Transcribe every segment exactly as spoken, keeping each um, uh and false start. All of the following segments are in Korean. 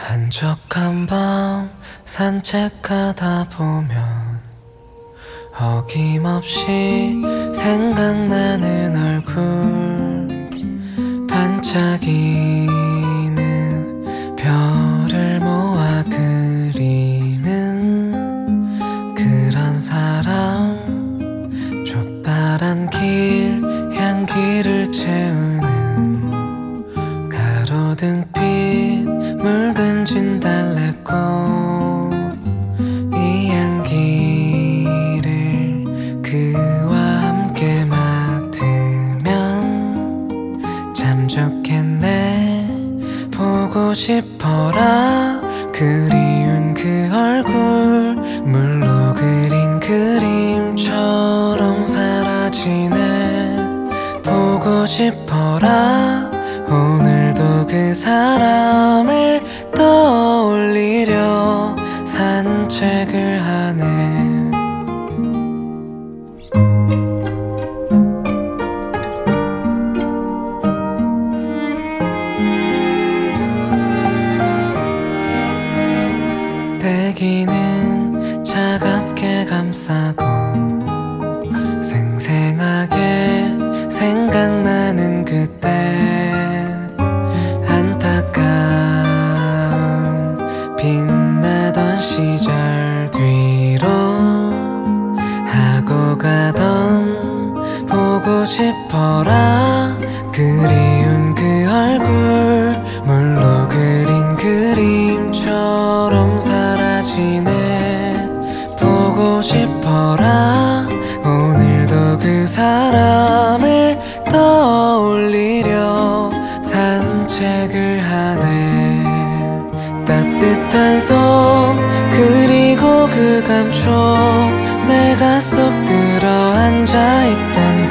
한적한 밤 산책하다 보면 어김없이 생각나는 얼굴, 반짝이는 별을 모아 그리는 그런 사람, 좁다란 길 향기를 채우는 가로등빛 물든 진달래꽃, 이 향기를 그와 함께 맡으면 참 좋겠네. 보고 싶어라 그리운 그 얼굴, 물로 그린 그림처럼 사라지네. 보고 싶어라 오늘도 그 사람을 떠올리려 산책을 하네. 대기는 차갑게 감싸고 생생하게 생각나는 그때, 안타까운 빛나던 시절 뒤로 하고 가던 보고 싶어라 그리운 그 얼굴, 물로 그린 그림처럼 사라지네. 보고 싶어라 오늘도 그 사람을 떠올리려 산책을 하네. 따뜻한 손 그리고 그 감촉, 내가 쏙 들어 앉아있던 그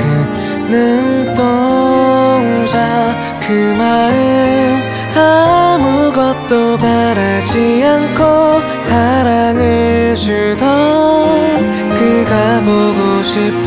눈동자, 그 마음 아무것도 바라지 않고 사랑을 주던 그가 보고 싶어.